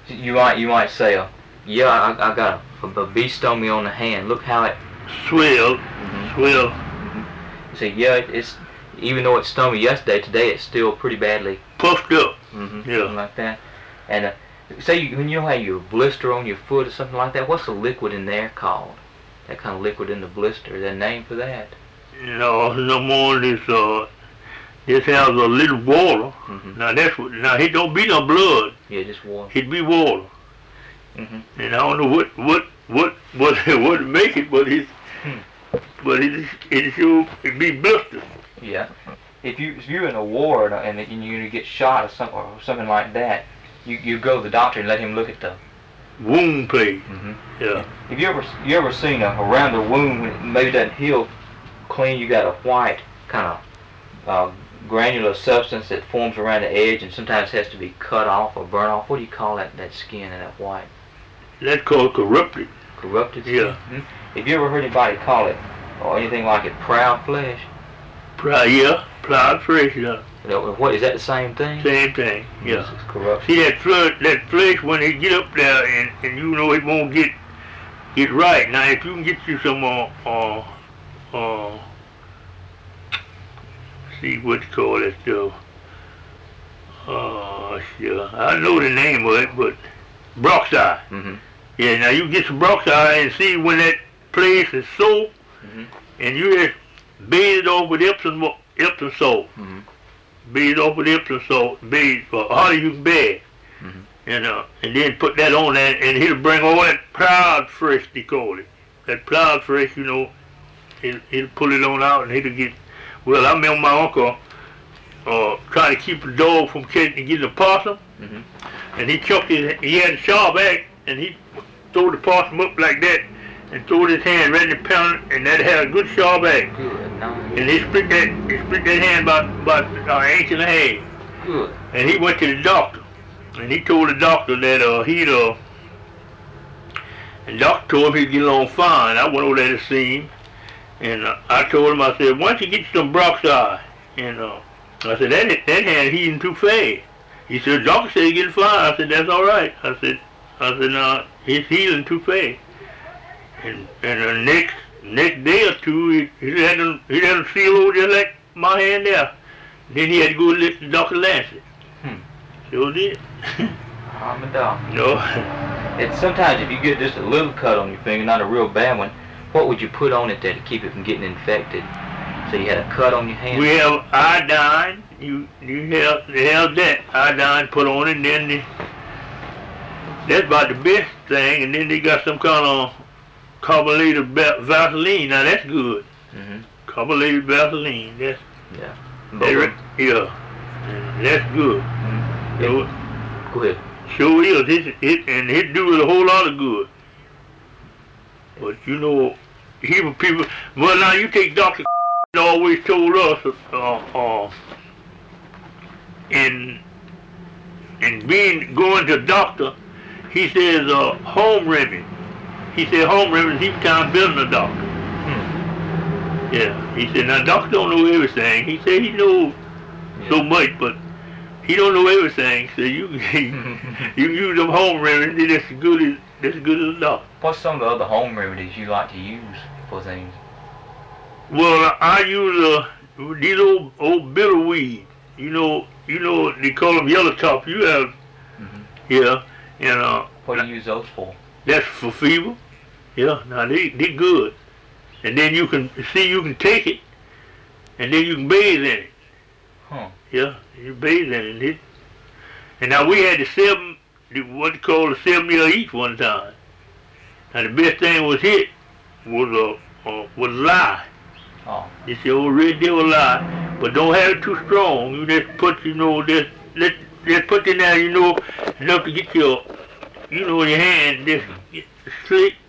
You might say, yeah, I got a bee stung me on the hand. Look how it swell. Swell. You say, yeah, it's even though it stung me yesterday, today it's still pretty badly puffed up. Yeah, something like that. And say when you have your blister on your foot or something like that, what's the liquid in there called? That kind of liquid in the blister. Is there a name for that? No more. This has a little water. Now it don't be no blood. Yeah, just water. It be water. And I don't know what make it, but it be blister. Yeah. If you're in a war and you get shot or something like that, you go to the doctor and let him look at the wound place. Yeah. Have you ever seen around the wound when it maybe doesn't heal clean, you got a white kind of granular substance that forms around the edge and sometimes has to be cut off or burn off. What do you call that skin and that white? That's called corrupted. Corrupted skin? Yeah. Have you ever heard anybody call it or anything like it proud flesh? Proud flesh, yeah. What is that the same thing? Same thing, yeah. It's corrupted. See that flesh when it get up there and you know it won't get right. Now if you can get you some see what you call it stuff. Sure. I know the name of it, but Broxide. Yeah, now you get some Broxide and see when that place is soaked, and you just bathe it off with Epsom salt. Bathe it off with Epsom salt, bathe for how you can bathe. And then put that on there, and it'll bring all that proud fresh, they call it. That proud fresh, you know, he'll pull it on out and it'll get. Well, I remember my uncle trying to keep a dog from getting a possum, and he had a sharp axe, and he threw the possum up like that, and threw his hand right in the pound, and that had a good sharp axe. And he split that hand about an inch and a half. Good. And he went to the doctor, and he told the doctor that and the doctor told him he'd get along fine. I went over there to see him. And I told him, I said, why don't you get you some Broxide? And I said, that hand healing too fast. He said, the doctor said he's getting fine. I said, that's all right. I said, no, he's healing too fast. And the next day or two, he had him seal over just like my hand there. Then he had to go listen to Dr. Lancet. Sure did. I'm a doctor. No. It's sometimes if you get just a little cut on your finger, not a real bad one, what would you put on it there to keep it from getting infected? So you had a cut on your hand? We have iodine. You have that iodine put on it, and then that's about the best thing. And then they got some kind of carbonated Vaseline. Now that's good. Carbonated Vaseline. That's that's good. So, go ahead. Sure is. It do a whole lot of good. But you know, people. Well, now you take Dr. always told us in going to the doctor, he says home remedy. He said home remedy. He's kind of building a doctor. Yeah. He said now doctor don't know everything. He said he knows so much, but he don't know everything. So you use them home remedies. That's as good as a doctor. What's some of the other home remedies you like to use for things? Well, I use these old bitter weed. You know they call them yellow top. You have, yeah, and what do you use those for? That's for fever. Yeah, now they good, and then you can take it, and then you can bathe in it. Yeah, you bathe in it. And now we had what they call the 7 meal each one time. And the best thing was lye. It's the old red devil lye, but don't have it too strong. You just put, just put in there, enough to get your, in your hand, just slick,